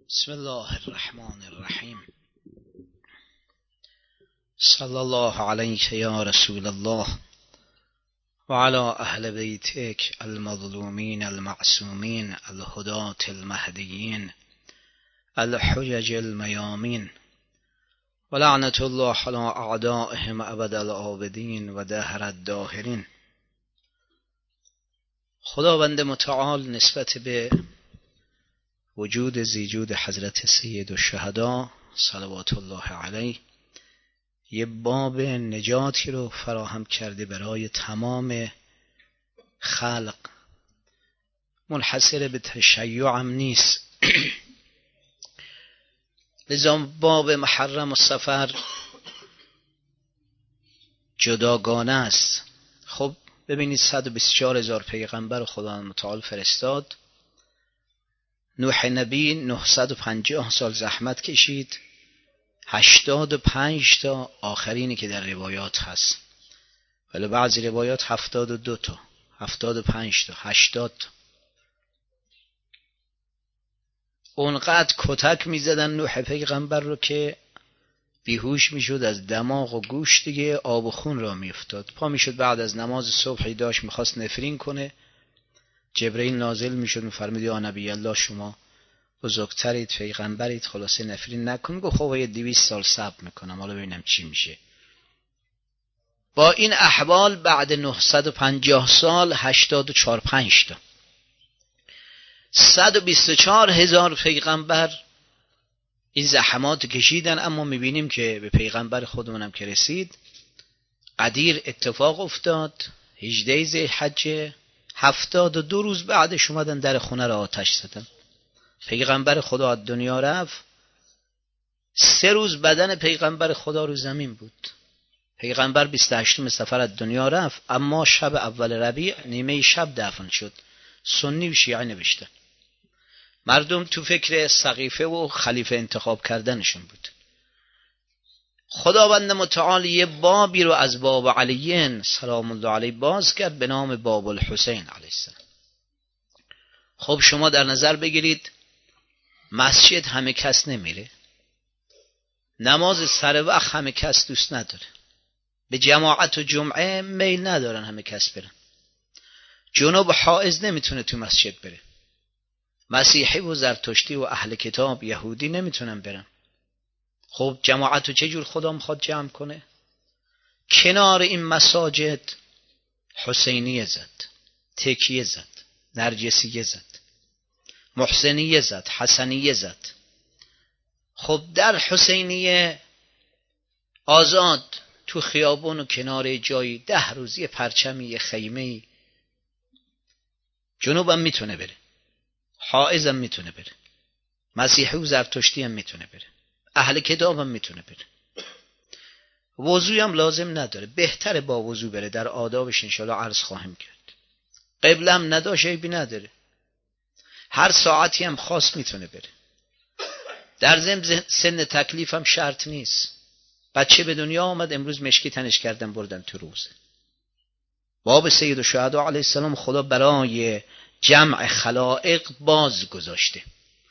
بسم الله الرحمن الرحیم. صلی الله علیک یا رسول الله و علی اهل بیتک المظلومین المعصومین الهداة المهدیین الحجج المیامین و لعنت الله علی اعدائهم ابد الآبدین و دهر الداهرین. خداوند متعال نسبت به وجود زیجود حضرت سید الشهدا صلوات الله علیه یه باب نجاتی رو فراهم کرده برای تمام خلق، منحصر به تشیع هم نیست. لذا باب محرم و سفر جداگانه است. خب ببینید 124,000 پیغمبر خداوند متعال فرستاد. نوح نبی 950 سال زحمت کشید، 85 تا آخرینی که در روایات هست، ولی بعضی روایات 72 تا 75 تا 80 تا. اونقدر کتک میزدن نوح پیغمبر رو که بیهوش میشد، از دماغ و گوش دیگه آب و خون را میافتاد. پا میشد بعد از نماز صبحی داشت میخواست نفرین کنه، جبرئیل نازل میشد میفرمید یا نبی الله شما بزرگترید، پیغمبرید، خلاصه نفرین نکن. گفت خب 200 سال صبر میکنم حالا ببینم چی میشه. با این احوال بعد 950 سال 84-85 تا 124,000 پیغمبر این زحمات کشیدن. اما میبینیم که به پیغمبر خودمونم که رسید قدیر اتفاق افتاد. 18 ذی‌الحجه 72 روز بعدش اومدن در خونه را آتش زدن. پیغمبر خدا از دنیا رفت، 3 روز بدن پیغمبر خدا رو زمین بود. پیغمبر 28 صفر از دنیا رفت، اما شب اول ربیع نیمه شب دفن شد. سنی و شیعه نوشتن. مردم تو فکر سقیفه و خلیفه انتخاب کردنشون بود. خداوند متعال یه بابی رو از باب علیین سلام الله علیه باز کرد به نام باب الحسین علیه السلام. خب شما در نظر بگیرید مسجد همه کس نمیره، نماز سر وقت همه کس دوست نداره، به جماعت و جمعه میل ندارن همه کس برن، جنوب حائض نمیتونه تو مسجد بره، مسیحی و زرتشتی و اهل کتاب یهودی نمیتونن برن. خب جماعت رو چجور خدا میخواد جمع کنه؟ کنار این مساجد حسینیه زد، تکیه زد، نرجسیه زد، محسنیه زد، حسنیه زد. خب در حسینیه آزاد تو خیابون و کنار جایی 10 روز یه پرچمی یه خیمه‌ای، جنوب هم میتونه بره، حائز هم میتونه بره، مسیحی و زرتشتی هم میتونه بره، اهل کتاب هم میتونه بره. وضوی هم لازم نداره، بهتره با وضو بره، در آدابش انشاءالله عرض خواهیم کرد. قبله هم نداشت عیبی نداره، هر ساعتی هم خواست میتونه بره. در ضمن سن تکلیف هم شرط نیست. بچه به دنیا آمد امروز مشکی تنش کردن بردن تو روزه. باب سید الشهدا علیه السلام خدا برای جمع خلائق باز گذاشته.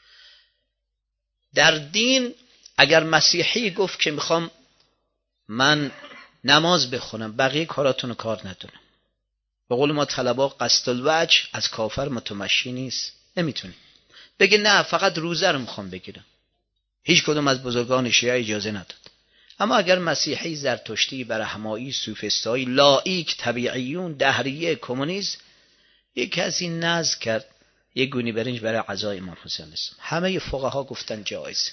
در دین اگر مسیحی گفت که میخوام من نماز بخونم بقیه کاراتونو کار ندونم، به قول ما طلبا قصد الوجه از کافر متمشی نیست، نمیتونه بگه نه فقط روزه رو میخوام بگیرم. هیچ کدوم از بزرگان شیعه اجازه نداد. اما اگر مسیحی، زرتشتی، برهمایی، سوفسطایی، لائیک، طبیعیون، دهریه، کمونیست یک کسی نذر کرد یک گونی برنج برای عزای امام حسین السلام، همه فقها گفتن جایز.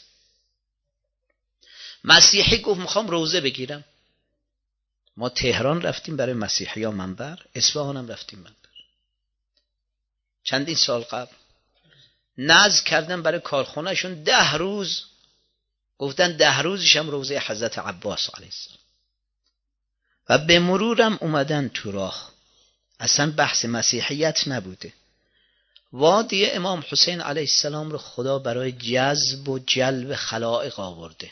مسیحی گفت میخوام روزه بگیرم. ما تهران رفتیم برای مسیحی ها منبر، اصفهان هم رفتیم منبر چندین سال قبل. نذر کردن برای کارخونهشون 10 روز، گفتن 10 روزش هم روزه حضرت عباس علیه السلام. و به مرورم اومدن تو راه، اصلا بحث مسیحیت نبوده. وادی امام حسین علیه السلام رو خدا برای جذب و جلب خلائق آورده.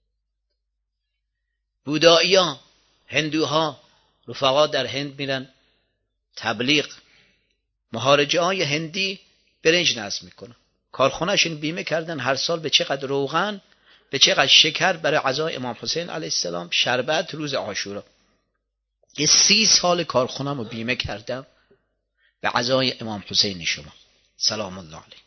بودائیان، هندوها، رفقا در هند میرن تبلیغ، مهارجه های هندی برنج نذر میکنن، کارخونه‌شون بیمه کردن هر سال به چقدر روغن، به چقدر شکر برای عزای امام حسین علیه السلام، شربت روز عاشورا. یه 30 سال کارخونه‌مو بیمه کردم به عزای امام حسین شما سلام الله علیه.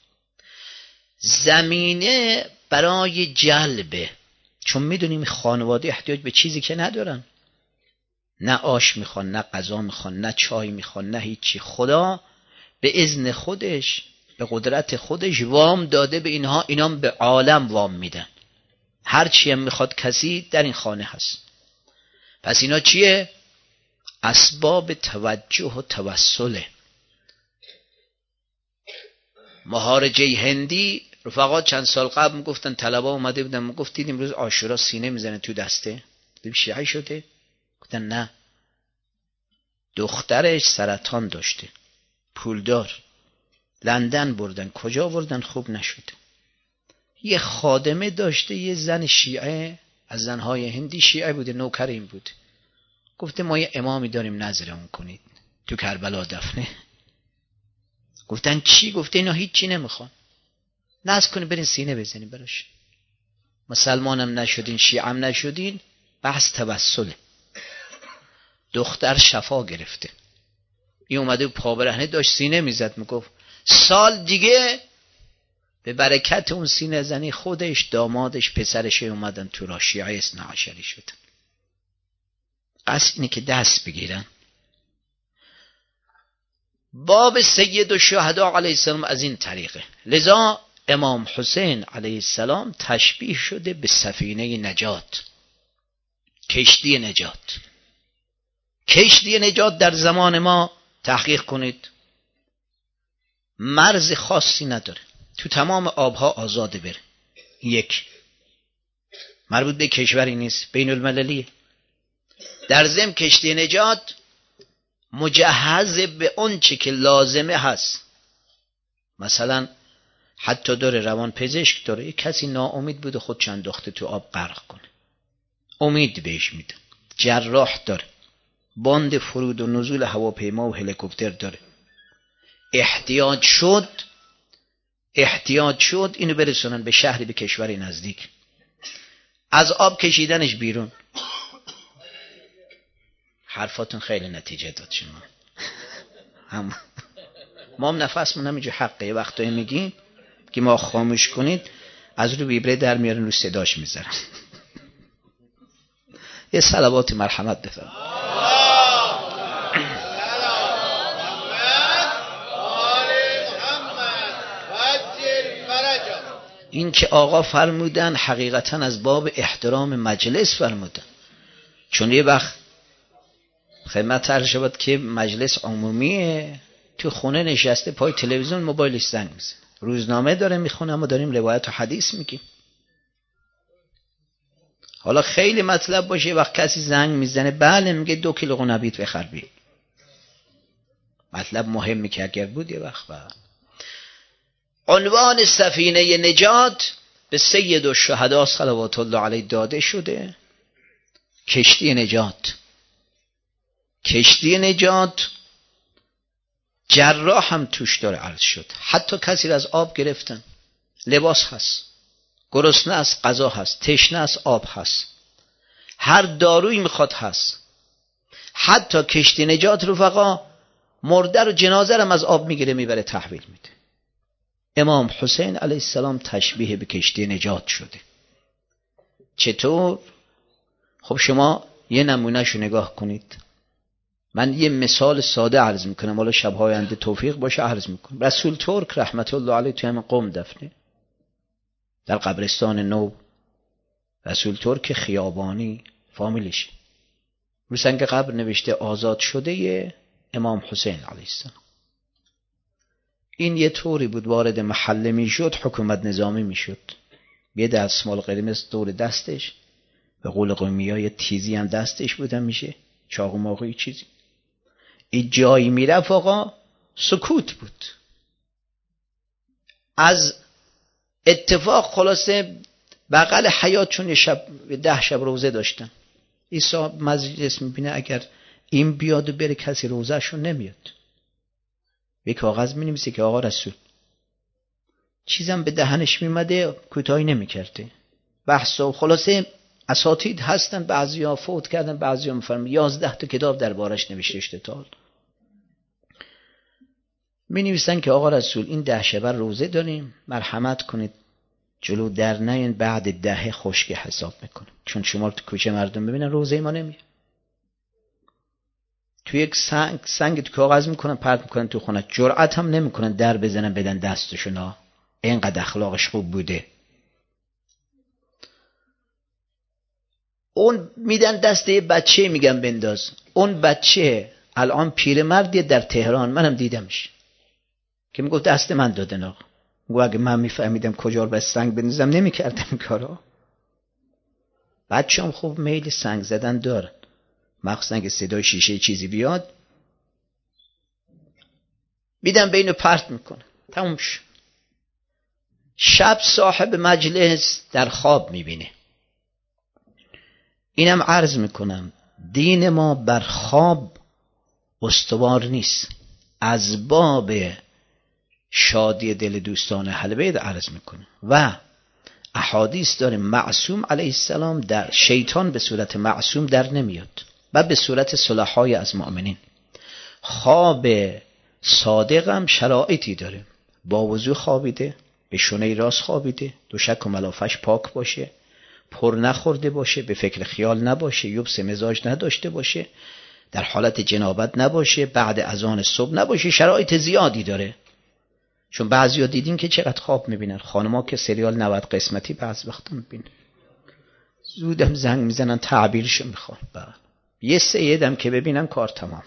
زمینه برای جلبه، چون میدونیم خانواده احتیاج به چیزی که ندارن، نه آش میخوان، نه غذا میخوان، نه چای میخوان، نه هیچی. خدا به اذن خودش، به قدرت خودش وام داده به اینها، اینا به عالم وام میدن. هر چی هم میخواد کسی در این خانه هست. پس اینا چیه؟ اسباب توجه و توسله. مهارجه هندی رفقا چند سال قبل میگفتن، طلبا اومده بودن میگفت دیدیم روز عاشورا سینه میزنه تو دسته، دیدیم شیعه شده؟ گفتن نه، دخترش سرطان داشته، پولدار، لندن بردن، کجا بردن، خوب نشده. یه خادمه داشته، یه زن شیعه از زنهای هندی، شیعه بوده، نوکر این بود. گفته ما یه امامی داریم نظرمون کنید تو کربلا دفنه. گفتن چی؟ گفته اینا هیچی نمیخوان، نذر کنید برین سینه بزنین براش. مسلمانم نشدین، شیعه هم نشدین، بحث توسله. دختر شفا گرفته، این اومده پا برهنه داشت سینه میزد، میگفت سال دیگه به برکت اون سینه زنی خودش، دامادش، پسرش اومدن تو را، شیعه اثنا عشری شدن. قصد اینه که دست بگیرن. باب سید الشهدا علیه السلام از این طریقه. لذا امام حسین علیه السلام تشبیه شده به سفینه نجات، کشتی نجات. کشتی نجات در زمان ما تحقیق کنید مرز خاصی نداره، تو تمام آبها آزاده بره. یک، مربوط به کشوری نیست، بین المللیه. در ضمن کشتی نجات مجهز به اون چه که لازمه هست. مثلا حتی داره روان پزشک داره، یک کسی ناامید بوده خود چند انداخته تو آب غرق کنه، امید بهش میده. جراح داره، باند فرود و نزول هواپیما و هلیکوپتر داره. احتیاج شد اینو برسونن به شهری، به کشوری نزدیک، از آب کشیدنش بیرون. حرفاتون خیلی نتیجه داد شما. ما هم نفسمون همینجور حقه. یه وقتایی میگیم که ما خاموش کنید، از رو ویبره در میارن، رو صداش میذارن. یه صلوات مرحمت بفرمایید. این که آقا فرمودن حقیقتا از باب احترام مجلس فرمودن، چون یه وقت خدمت عرض شود که مجلس عمومیه، تو خونه نشسته پای تلویزیون موبایلش زنگ میزنه، روزنامه داره میخونه، ما داریم روایت و حدیث میگیم. حالا خیلی مطلب باشه، وقت کسی زنگ میزنه، بله میگه 2 کیلو قنبیت بخر بی. مطلب مهمی که اگر بود یه وقت عنوان سفینه نجات به سید الشهدا صلوات الله علیه داده شده. کشتی نجات، کشتی نجات جراح هم توش داره عرض شد. حتی کسی را از آب گرفتن، لباس هست، گرسنه است غذا هست، تشنه است آب هست، هر دارویی میخواد هست. حتی کشتی نجات رفقا مرده رو، جنازه رو از آب میگیره میبره تحویل میده. امام حسین علیه السلام تشبیه به کشتی نجات شده. چطور؟ خب شما یه نمونهشو نگاه کنید. من یه مثال ساده عرض میکنم، حالا شب‌های آینده توفیق باشه عرض میکنم. رسول ترک رحمت الله علیه توی همین قم دفنه، در قبرستان نو. رسول ترک خیابانی فامیلش، رو سنگ قبر نوشته آزاد شده امام حسین علیه السلام. این یه طوری بود وارد محله میشد، حکومت نظامی میشد، یه دستمال قرمز دور دستش، به قول قومی‌ها یه تیزی هم دستش بودن، میشه چاقو ماقوی چیزی. این جایی میرفت آقا سکوت بود. از اتفاق خلاصه بغل حیاطشون 10 شب روزه داشتن. این صاحب مجلس میبینه اگر این بیاد و بره کسی روزهشون نمیاد. یک کاغذ مینویسه که آقا رسول چیزم به دهنش میمده کوتاهی نمیکرده. بحث و خلاصه اساتید هستن، بعضیا فوت کردن، بعضیا میفرمایند 11 تا کتاب دربارش نوشته تا می نویسن که آقا رسول این 10 شب روزه داریم، مرحمت کنید جلو در نیاین، بعد 10 خشک حساب میکنیم، چون شما تو کوچه مردم ببینن روزه ما نمیاد. تو یک سنگ تو کاغذ میکنن پرت میکنن تو خونه، جرأت هم نمیکنن در بزنن بدن دستشون، اینقدر اخلاقش خوب بوده. اون میدن دست یه بچه میگن بنداز، اون بچه الان پیرمردیه در تهران، منم دیدمش که میگفت دست من دادن آقا. میگو اگه من میفهمیدم کجا رو به سنگ بندازم نمیکردم این کارا. بچه هم خوب میل سنگ زدن دارن، مخصوصا که صدای شیشه چیزی بیاد میدن بینو پرت میکنه، تموم شد. شب صاحب مجلس در خواب میبینه. اینم عرض میکنم دین ما بر خواب استوار نیست. از باب شادی دل دوستان اهل بیت عرض میکنه و احادیث داره معصوم علیه السلام در شیطان به صورت معصوم در نمیاد و به صورت صلحای از مؤمنین. خواب صادق هم شرایطی داره، با وضو خوابیده، به شونه راست خوابیده، دوشک و ملافش پاک باشه، پر نخورده باشه، به فکر خیال نباشه، یبس مزاج نداشته باشه، در حالت جنابت نباشه، بعد اذان صبح نباشه. شرایط زیادی داره، چون بعضیا دیدین که چقدر خواب میبینن. خانما که سریال 90 قسمتی بعض وقتا میبینن، زودم زنگ میزنن تعبیرشو میخوان. یه سیدم که ببینن کار تمام.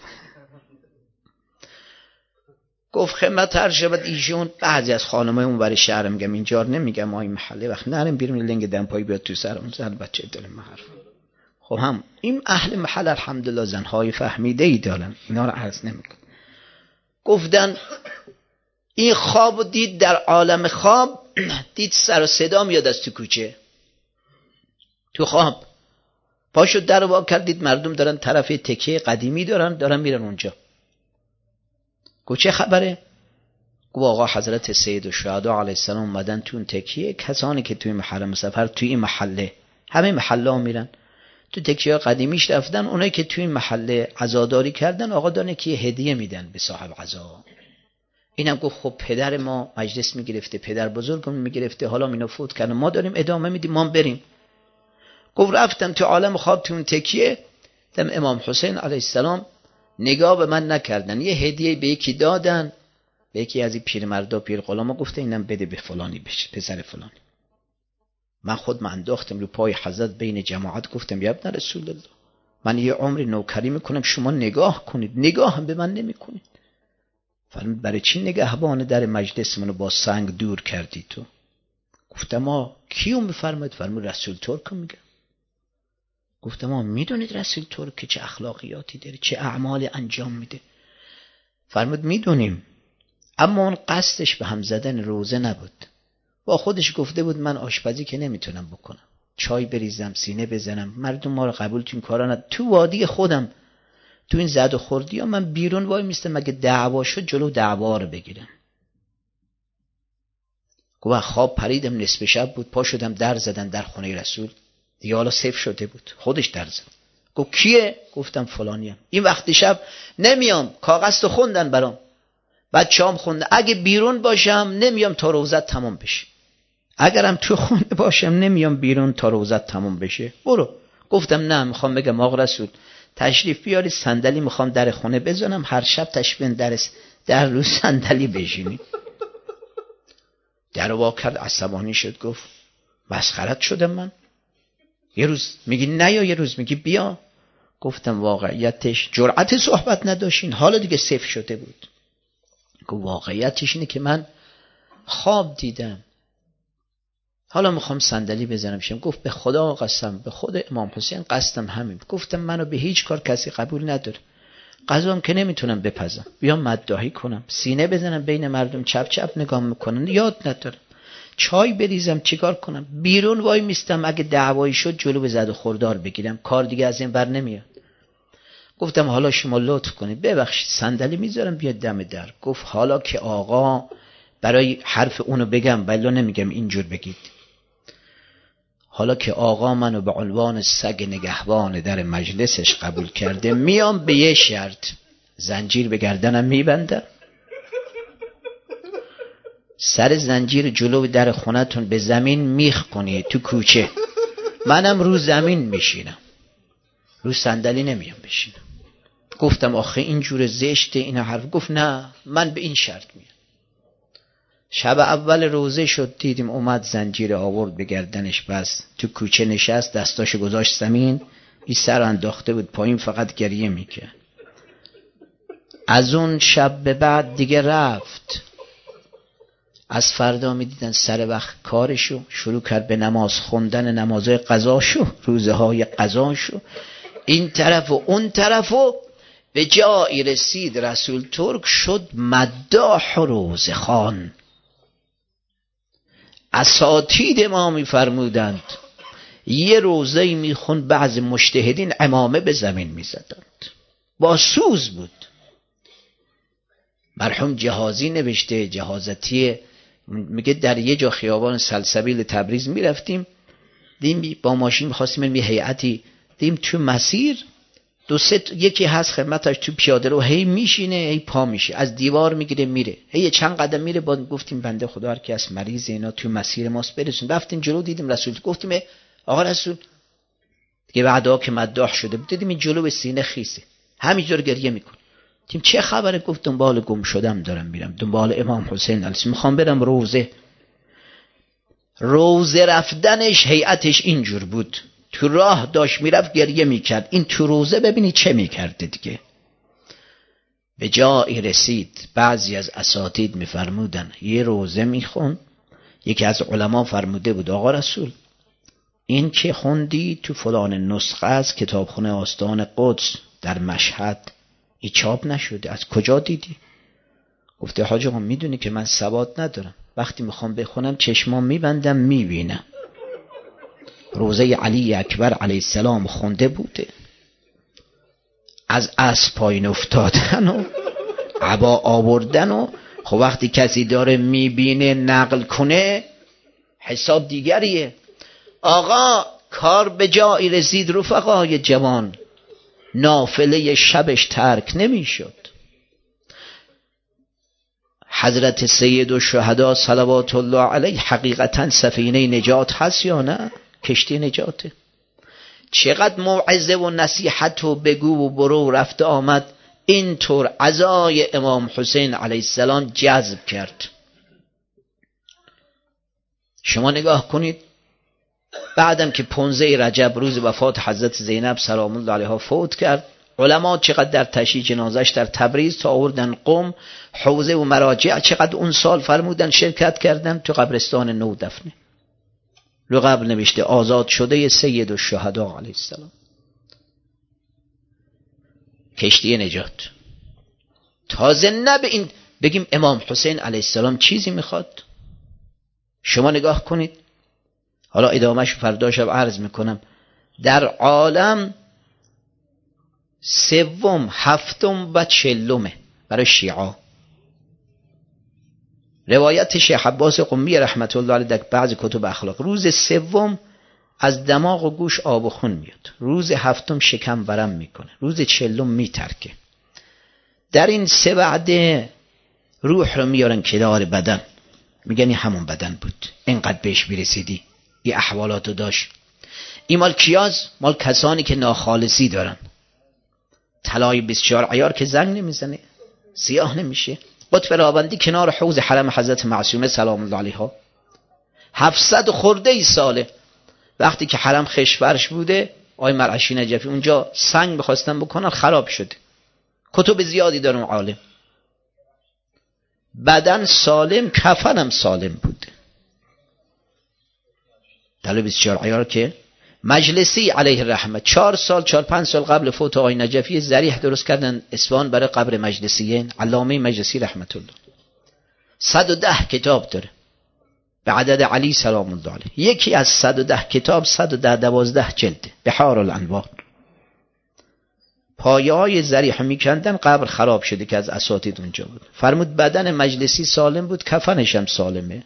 گفت خدمت هر شود ایشون، بعضی از خانمای اون ور شهر، میگم اینجا نمیگم، ما این محله وقت نریم بیرون لنگ دمپایی بیاد تو سرمون، زن بچه دل محرم. خب هم این اهل محل الحمدلله زنهای فهمیده ای دارن، اینا رو عرض نمیکن. گفتن این خواب دید، در عالم خواب دید سر و صدا میاد از تو کوچه. تو خواب پاشو در وا کرد، دید مردم دارن طرف تکیه قدیمی دارن میرن اونجا. گفت چه خبره؟ گفت آقا حضرت سید الشهدا علیه السلام اومدن تو اون تکیه، کسانی که توی محرم سفر توی این محله، همه محله ها میرن تو تکیه قدیمیش رفتن، اونایی که توی این محله عزاداری کردن آقا دانه که هدیه میدن به صاحب عزا. اینم گفت خب پدر ما مجلس میگرفته، پدر بزرگم میگرفته، حالا اینا فوت کردن، ما داریم ادامه میدیم، ما بریم. گفت رفتم تو عالم خواب تو اون تکیه، دم امام حسین علیه السلام نگاه به من نکردن، یه هدیه به یکی دادن، به یکی از این پیرمردا پیر غلاما، گفته اینم بده به فلانی بشه، پسر فلانی. من خود انداختم رو پای حضرت بین جماعت، گفتم یا ابن رسول الله، من یه عمری نوکری میکنم، شما نگاه کنید، نگاه هم به من نمیکنید. فرمود برای چی نگهبان در مجلس منو با سنگ دور کردی تو؟ گفتم ما کیو میفرماید؟ فرمود رسول ترک میگه. گفتم ما میدونید رسول ترک چه اخلاقیاتی داره، چه اعمال انجام میده؟ فرمود میدونیم، اما اون قصدش به هم زدن روزه نبود. با خودش گفته بود من آشپزی که نمیتونم بکنم، چای بریزم، سینه بزنم، مردم ما رو قبول تو این کارا ندارن. تو وادی خودم تو این زد و خوردی ها من بیرون وای میستم، مگه دعوا شد جلو دعوا رو بگیرم. گفت خواب پریدم، نصف شب بود، پا شدم در زدن در خونه رسول، دیگه حالا صفر شده بود، خودش در زد. گفت کیه؟ گفتم فلانیم. این وقت شب نمیام، کاغذ تو خوندن برام، بچه‌ام خوندن، اگه بیرون باشم نمیام تا روزت تمام بشه، اگرم تو خونه باشم نمیام بیرون تا روزت تمام بشه، برو. گفتم نه، میخوام بگم آقا رسول تشریف بیاری، صندلی میخوام در خونه بزنم، هر شب تشریف در رو صندلی بشینی. در وا کرد، عصبانی شد، گفت مسخرت شدم من؟ یه روز میگی نه یا یه روز میگی بیا. گفتم واقعیتش جرأت صحبت نداشتین، حالا دیگه صفر شده بود. گفت واقعیتش اینه که من خواب دیدم، حالا میخوام صندلی بزنم شم. گفت به خدا قسم، به خود امام حسین قسم همین. گفتم منو به هیچ کار کسی قبول نداره، غذام که نمیتونم بپزم، بیام مداحی کنم، سینه بزنم بین مردم چپ چپ نگاه میکنن، یاد ندارم، چای بریزم، چیکار کنم؟ بیرون وای میستم، اگه دعوایی شد جلو به زد و خوردار بگیرم، کار دیگه از این بر نمیاد. گفتم حالا شما لطف کنید ببخشید صندلی میذارم بیاد دم در. گفت حالا که آقا برای حرف اونو بگم ولی نمیگم اینجور بگید. حالا که آقا منو به عنوان سگ نگهبان در مجلسش قبول کرده، میام به یه شرط، زنجیر به گردنم میبندم، سر زنجیر جلو در خونتون به زمین میخ کنی تو کوچه، منم رو زمین میشینم، رو صندلی نمیام بشینم. گفتم آخه اینجور زشته این حرف. گفت نه من به این شرط میام. شب اول روزه شد، دیدیم اومد زنجیر آورد به گردنش، بس تو کوچه نشست، دستاشو گذاشت زمین، این سر انداخته بود پایین، فقط گریه میکرد. از اون شب به بعد دیگه رفت. از فردا میدیدن سر وقت کارشو شروع کرد به نماز خوندن، نمازهای قضاشو، روزه های قضاشو، این طرف و اون طرف، و به جایی رسید رسول ترک شد مداح و روزه خان. اساتید ما میفرمودند یه روزه میخوند، بعض مجتهدین عمامه به زمین میزدند، با سوز بود. مرحوم جهازی نوشته، جهازتی، میگه در یه جا خیابان سلسبیل تبریز میرفتیم، دیم با ماشین میخواستیم یه هیئتی، دیم تو مسیر دو سه یکی هست خدمتش تو پیاده رو، هی میشینه هی پا میشه، از دیوار میگیره میره، هی چند قدم میره. با گفتیم بنده خدا هر کی از مریض اینا تو مسیر ماست برسون. رفتیم جلو دیدیم رسول، گفتیم آقا رسول دیگه بعدا که مداح شده، دیدیم این جلو به سینه خیسه، همینجور گریه میکنه. تیم چه خبره؟ گفت دنبال گم شدم دارم میرم، دنبال امام حسین علیه السلام، میخوام برم روزه رفتنش هیئتش اینجور بود، تو راه داشت میرفت گریه میکرد. این تو روزه ببینی چه میکرده دیگه. به جایی رسید بعضی از اساتید میفرمودن یه روزه میخون، یکی از علما فرموده بود آقا رسول این که خوندی تو فلان نسخه از کتابخونه آستان قدس در مشهد، این چاپ نشده، از کجا دیدی؟ گفته حاج آقا میدونی که من سواد ندارم، وقتی میخوام بخونم چشمام میبندم میبینم. روزه علی اکبر علیه السلام خونده بوده، از اسب پایین افتادن و عبا آوردن، و خب وقتی کسی داره میبینه نقل کنه حساب دیگریه. آقا کار به جایی رسید رفقای جوان، نافله شبش ترک نمیشد. حضرت سید الشهدا صلوات الله علیه حقیقتا سفینه نجات هست یا نه؟ کشتی نجاته. چقدر موعظه و نصیحت و بگو و برو رفت آمد، اینطور عزای امام حسین علیه السلام جذب کرد. شما نگاه کنید بعدم که 15 رجب روز وفات حضرت زینب سلام الله علیها فوت کرد، علما چقدر در تشییع جنازش در تبریز تا آوردن قم، حوزه و مراجع چقدر اون سال فرمودن شرکت کردن تو قبرستان نو دفنه. رو قبل نوشته آزاد شده سید الشهدا علیه السلام، کشتی نجات. تازه نه به این بگیم امام حسین علیه السلام چیزی میخواد. شما نگاه کنید، حالا ادامهش فردا شب عرض میکنم، در عالم 3، 7 و 40 برای شیعه. روایت شیخ عباس قمی رحمت الله علیه در بعض کتب اخلاق، روز 3 از دماغ و گوش آب و خون میاد، روز 7 شکم ورم میکنه، روز 40 میترکه. در این 3 وعده روح رو میارن کنار بدن، میگن این همون بدن بود، اینقدر بهش برسیدی، این احوالاتو داشت. این مال کیاز؟ مال کسانی که ناخالصی دارن. طلای 24 عیار که زنگ نمیزنه، سیاه نمیشه. قطب راوندی کنار حوض حرم حضرت معصومه سلام الله علیها 700 خورده ای ساله، وقتی که حرم خشفرش بوده، آقای مرعشی نجفی اونجا سنگ بخواستن بکنن خراب شده. کتب زیادی دارم عالم، بدن سالم، کفنم سالم بوده. طلای 24 عیار که مجلسی علیه الرحمه 4 سال 4-5 سال قبل فوت آقای نجفی ضریح درست کردن اصفهان برای قبر مجلسیین، علامه مجلسی رحمت الله. 110 کتاب داره به عدد علی سلام الله علیه. یکی از 110 کتاب 112 جلده، بحار الانوار. پایه های ضریح میکندن، قبر خراب شده که از اساتید اونجا بود. فرمود بدن مجلسی سالم بود، کفنش هم سالمه.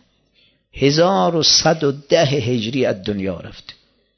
1110 هجری از دنیا رفته.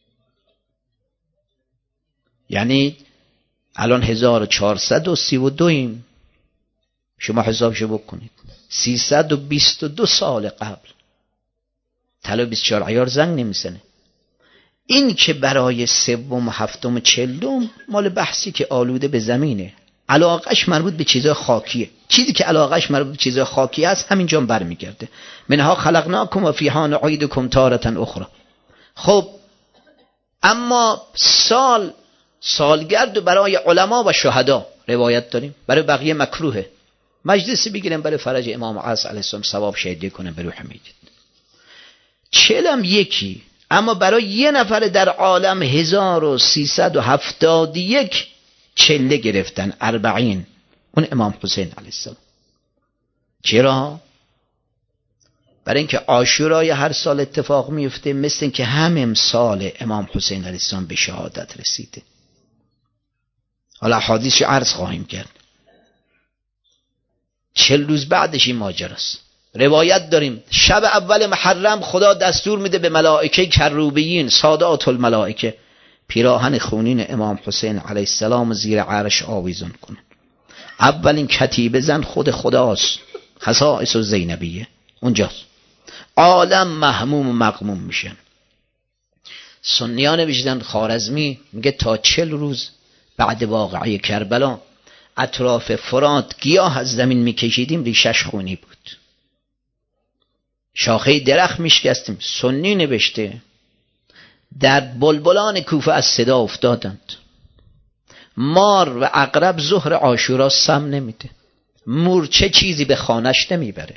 یعنی الان 1432 شما حسابشو بکنید. 322 سال قبل. طلا 24 عیار زنگ نمیزنه. این که برای سوم، هفتم، چلم مال بحثی که آلوده به زمینه. علاقش مربوط به چیزای خاکیه. چیزی که علاقش مربوط به چیزای خاکی است همینجا برمیگرده. منها خلقناکم و فیها نعیدکم تارة اخرى. خب اما سالگرد برای علما و شهدا روایت داریم، برای بقیه مکروهه. مجلسی بگیریم برای فرج امام عصر علیه السلام ثواب شهیدی کنه به روح میدید. چلم یکی، اما برای یه نفر در عالم 1371 چله گرفتن، 40. اون امام حسین علیه السلام. چرا؟ برای اینکه عاشورای هر سال اتفاق میفته، مثل اینکه هم امسال امام حسین علیه السلام به شهادت رسیده. حالا حدیثش عرض خواهیم کرد. 40 روز بعدش این ماجراست. روایت داریم شب اول محرم خدا دستور میده به ملائکه کروبیین، سادات الملائکه، پیراهن خونین امام حسین علیه السلام زیر عرش آویزون کنن. اولین کتیبه زن خود خداست، خصائص و زینبیه اونجاست. عالم محموم و مغموم میشن. سنیان وجدان خوارزمی میگه تا 40 روز بعد واقعه کربلا اطراف فرات گیاه از زمین میکشیدیم، ریشش خونی بود. شاخه درخت میشکستیم. سنی نوشته در بلبلان کوفه از صدا افتادند. مار و عقرب ظهر عاشورا سم نمیده. مورچه چیزی به خانش نمیبره.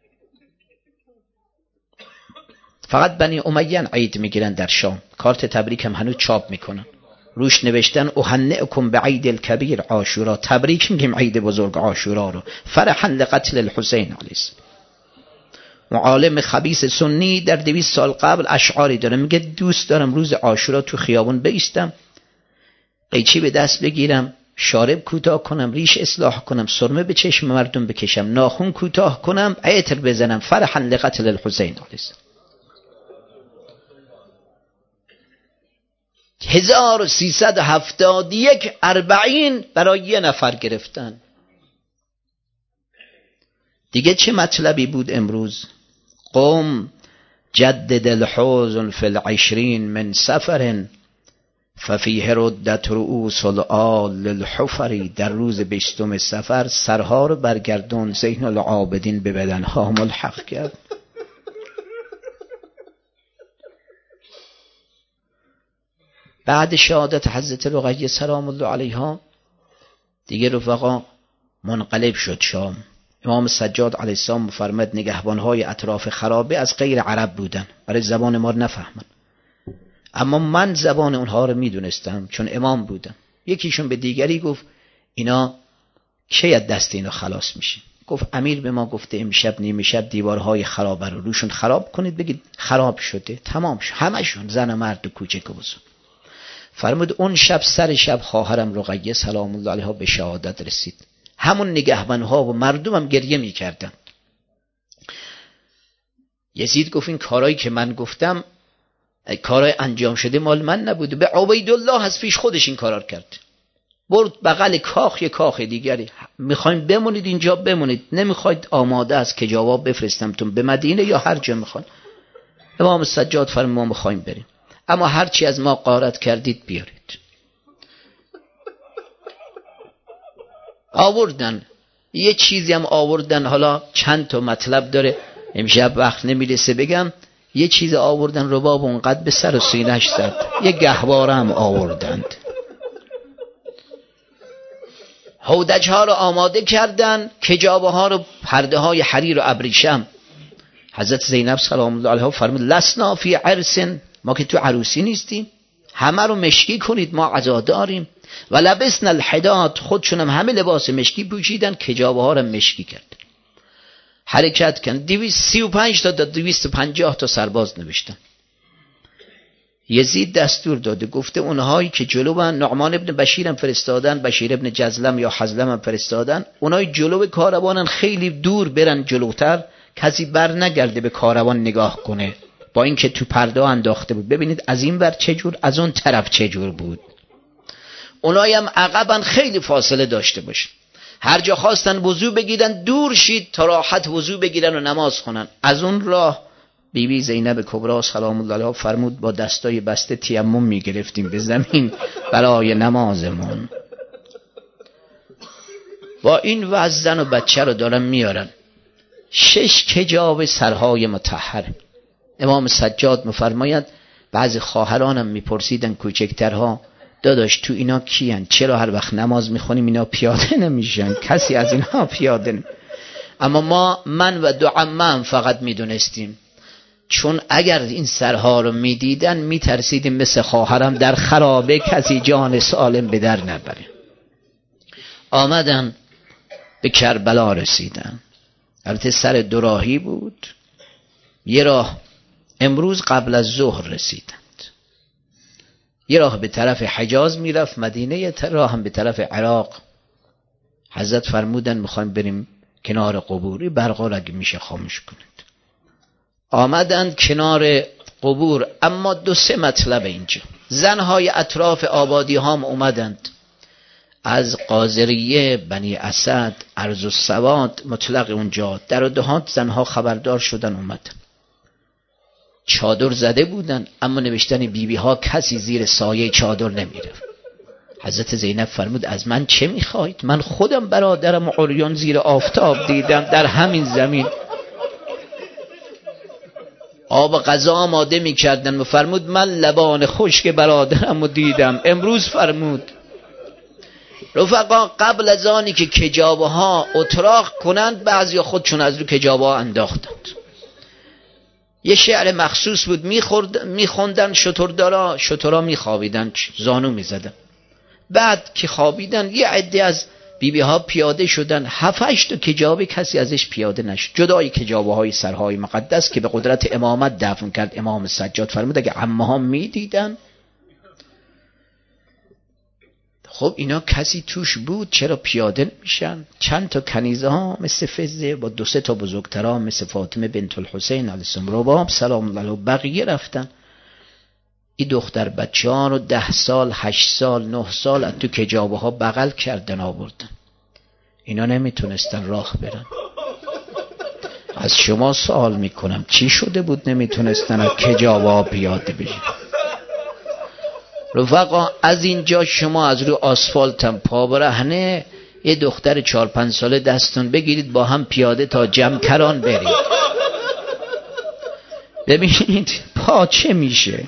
فقط بنی امیه عید میگیرن در شام. کارت تبریک هم هنوز چاپ میکنن، روش نوشتن اهنئکم بعید الکبیر عاشورا. تبریک میگیم عید بزرگ عاشورا رو، فرحا لقتل الحسین علیه السلام. معالم خبیث سنی در 200 سال قبل اشعاری داره، میگه دوست دارم روز عاشورا تو خیابون بایستم، قیچی به دست بگیرم، شارب کوتاه کنم، ریش اصلاح کنم، سرمه به چشم مردم بکشم، ناخن کوتاه کنم، عطر بزنم، فرحا لقتل الحسین علیه السلام. 1371 40 برای یه نفر گرفتن. دیگه چه مطلبی بود امروز؟ قم جدد الحزن فی العشرین من سفر ففیه ردت رؤوس الآل للحفر. در روز 20 سفر سرها رو برگردون، زین العابدین به بدنها ملحق کرد. بعد شهادت حضرت رقیه سلام الله علیها دیگه رفقا منقلب شد شام. امام سجاد علیه السلام مفرمد نگهبانهای اطراف خرابه از غیر عرب بودن، برای زبان ما نفهمن، اما من زبان اونها رو میدونستم چون امام بودم. یکیشون به دیگری گفت اینا کی از دست اینا خلاص میشه؟ گفت امیر به ما گفته امشب نیمه شب دیوارهای خرابه رو روشون خراب کنید، بگید خراب شده، تمام شد، همشون، زن و مرد و کوچک و بزرگ. فرمود اون شب سر شب خواهرم رقیه سلام الله علیها به شهادت رسید. همون نگهبانها و مردم هم گریه میکردن. یزید گفت این کارایی که من گفتم کارای انجام شده مال من نبوده، به عبیدالله از پیش خودش این کارا کرد. برد بغل کاخ یک کاخ دیگری، میخواین بمونید اینجا بمونید، نمیخواید آماده است که جواب بفرستمتون به مدینه یا هر جا میخوان. امام سجاد فرمود ما میخوایم بریم، اما هرچی از ما غارت کردید بیارید. آوردن یه چیزی هم آوردن، حالا چند تا مطلب داره، امشب وقت نمیرسه بگم. یه چیز آوردن رباب اونقدر به سر و سینه‌اش زد. یه گهواره هم آوردند. هودج ها رو آماده کردن، کجابه ها رو، پرده های حریر و ابریشم. حضرت زینب سلام الله علیها فرمود لسنا فی عرس، ما که تو عروسی نیستیم، همه رو مشکی کنید، ما عزاداریم. و لبسنا الحداد، خودشونم همه لباس مشکی پوشیدن، کجابه ها رو مشکی کرد. حرکت کردن. 235 تا 250 تا سرباز نوشتن. یزید دستور داده، گفته اونهایی که جلو نعمان ابن بشیرم فرستادن، بشیر ابن جزلم یا حزلم هم فرستادن، اونهای جلو کاروانن، خیلی دور برن جلوتر، کسی بر نگرده به کاروان نگاه کنه، با اینکه تو پرده انداخته بود. ببینید از این ور چجور، از اون طرف چجور بود. اونایی هم عقبن، خیلی فاصله داشته باشه. هر جا خواستن وضو بگیرن دور شید تا راحت وضو بگیرن و نماز خونن. از اون راه بیبی زینب کبرا سلام الله علیها فرمود با دستای بسته تیمم میگرفتیم به زمین برای نمازمون. با این وضع زن و بچه رو دارن میارن. 6 کجاو سرهای مطهر. امام سجاد میفرماید بعضی خواهرانم میپرسیدن کوچکترها، داداش تو اینا کیان؟ چرا هر وقت نماز میخونیم اینا پیاده نمیشن؟ کسی از اینها پیاده نمیشه. اما من و دو عمم فقط میدونستیم، چون اگر این سرها رو میدیدن میترسیدیم مثل خواهرم در خرابه کسی جان سالم به در نبره. آمدن به کربلا رسیدن. البته سر دوراهی بود. یه راه امروز قبل از ظهر رسیدند، یه راه به طرف حجاز میرفت مدینه، یه راه هم به طرف عراق. حضرت فرمودن میخوایم بریم کنار قبوری، برقا اگه میشه خاموش کنید. آمدند کنار قبور، اما 2-3 مطلب اینجا. زنهای اطراف آبادی هم اومدند، از قاضریه، بنی اسد، ارض السواد، مطلق اونجا در و دهات زنها خبردار شدن اومدن. چادر زده بودن، اما نوشتن بیبی ها کسی زیر سایه چادر نمیرفت. حضرت زینب فرمود از من چه میخواید؟ من خودم برادرم عریان زیر آفتاب دیدم در همین زمین. آب غذا آماده میکردن و فرمود من لبان خشک برادرم رو دیدم امروز. فرمود رفقا قبل از آنی که کجابه ها اتراق کنند، بعضی خودشون از رو کجابه ها انداختند. یه شعر مخصوص بود میخوندن شتردارا، شترا میخوابیدن، زانو میزدن. بعد که خوابیدن یه عده از بیبی ها پیاده شدن، 7-8 تا کجابه کسی ازش پیاده نشد، جدای کجابه های سرهای مقدس که به قدرت امامت دفن کرد امام سجاد. فرمود اگه عمه ها میدیدن، خب اینا کسی توش بود، چرا پیاده نمیشن؟ چند تا کنیزه ها مثل فزه با 2-3 تا بزرگترها مثل فاطمه بنت الحسین علیه السلام سلام الله علیها بقیه رفتن. این دختر بچه ها رو 10 سال 8 سال 9 سال از تو کجابه ها بغل کردن آوردن. اینا نمیتونستن راه برن. از شما سوال میکنم چی شده بود نمیتونستن از کجابه ها پیاده بشن؟ رفقا از اینجا شما از رو آسفالت هم پا برهنه، یه دختر 4-5 ساله دستون بگیرید با هم پیاده تا جمکران برید، ببینید پا چه میشه.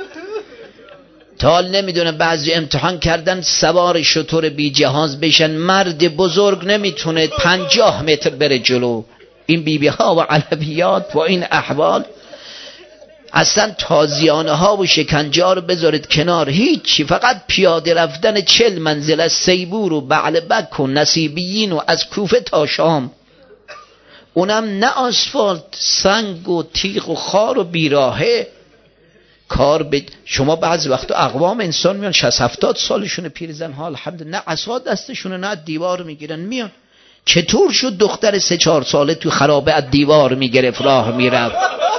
تا نمیدونه بعضی امتحان کردن سوار شتر بی جهاز بشن، مرد بزرگ نمیتونه 50 متر بره جلو. این بیبی ها و علویات با این احوال اصلا تازیانه ها و شکنجه رو بذارید کنار، هیچی، فقط پیاده رفتن 40 منزل از سیبور و بعلبک و نصیبیین و از کوفه تا شام، اونم نه آسفالت، سنگ و تیغ و خار و بیراهه. کار شما بعضی وقتا اقوام انسان میان 60-70 سالشونه، پیرزن ها الحمدلله، نه عصا دستشونه نه دیوار میگیرن میان. چطور شد دختر 3-4 ساله تو خرابه از دیوار میگرفت راه میرفت؟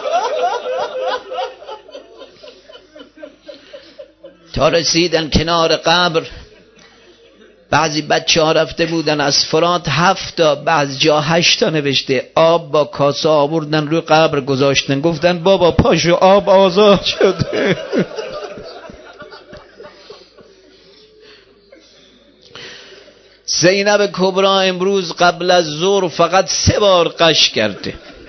تا رسیدن کنار قبر، بعضی بچه ها رفته بودن از فرات 7 تا، بعض جا 8 تا نوشته، آب با کاسه آوردن روی قبر گذاشتن، گفتن بابا پاشو آب آزاد شده. زینب کبرا امروز قبل از ظهر فقط 3 بار قش کرده.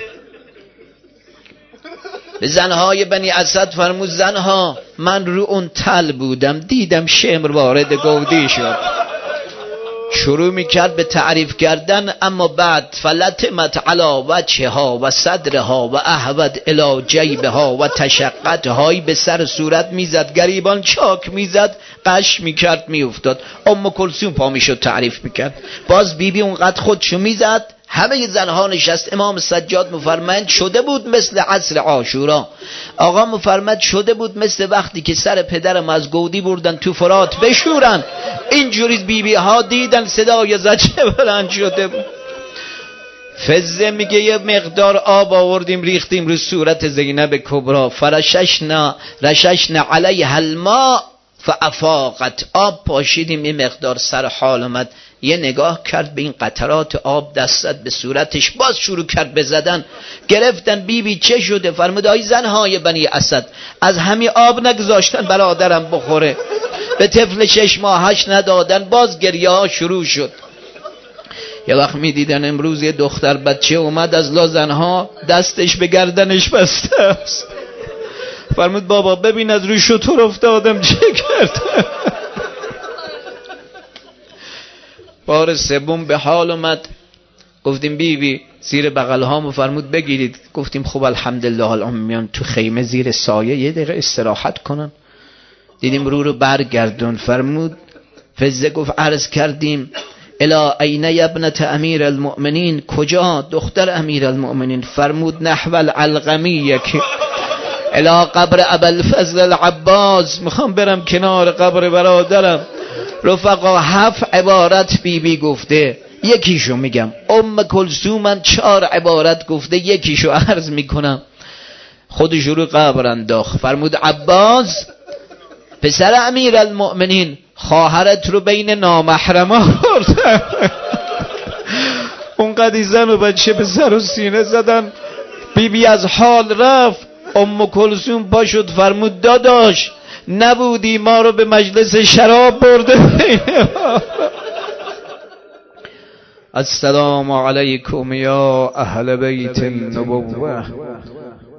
به زنهای بنی اسد فرمود زنها من رو اون تل بودم دیدم شمر وارد گودی شد. شروع میکرد به تعریف کردن، اما بعد فلتمت علی وجهها و صدرها و احود الی جیبها و تشقت هایی به سر صورت میزد، گریبان چاک میزد، قش میکرد میافتاد. ام کلثوم پا میشد تعریف میکرد، باز بیبی اونقدر خودشو میزد همه زنها نشست. امام سجاد مفرمایند شده بود مثل عصر عاشورا. آقا مفرماد شده بود مثل وقتی که سر پدرم از گودی بردن تو فرات بشورن. اینجوری بیبی ها دیدن صدای زجر بلند شده بود. فزه میگه یه مقدار آب آوردیم ریختیم رو صورت زینب کبرا، رششنا علیها الماء فافاقت، آب پاشیدیم یه مقدار سر حال اومد، یه نگاه کرد به این قطرات آب دستت به صورتش، باز شروع کرد به زدن. گرفتن بیبی چه شده؟ فرمود آی زنهای بنی اسد از همین آب نگذاشتن برادرم بخوره، به طفل 6 ماهش ندادن. باز گریه ها شروع شد. یه وقت می دیدن امروز یه دختر بچه اومد از لازنها دستش به گردنش بسته است. فرمود بابا ببین از روی شتر افتادم چه کردم. بار سوم به حال اومد. گفتیم بیبی زیر بغل هامو فرمود بگیرید. گفتیم خب الحمدلله الان میان تو خیمه زیر سایه یه دقیقه استراحت کنن. دیدیم رو برگردون. فرمود فزه گفت عرض کردیم الا این ابنت امیر المؤمنین، کجا دختر امیر المؤمنین؟ فرمود نحو العلقمیه که الا قبر ابوالفضل العباس، میخوام برم کنار قبر برادرم. رفقا 7 عبارت بیبی گفته، یکیشو میگم. ام کلثوم 4 عبارت گفته، یکیشو عرض میکنم. خودش رو قبر انداخت. فرمود عباس پسر امیر المؤمنین خواهرت رو بین نامحرما برد. اونقدر زن و بچه به سر و سینه زدن. بیبی از حال رفت. ام کلثوم پا شد فرمود داداش نبودی ما رو به مجلس شراب برده. السلام علیکم یا اهل بیت النبوه.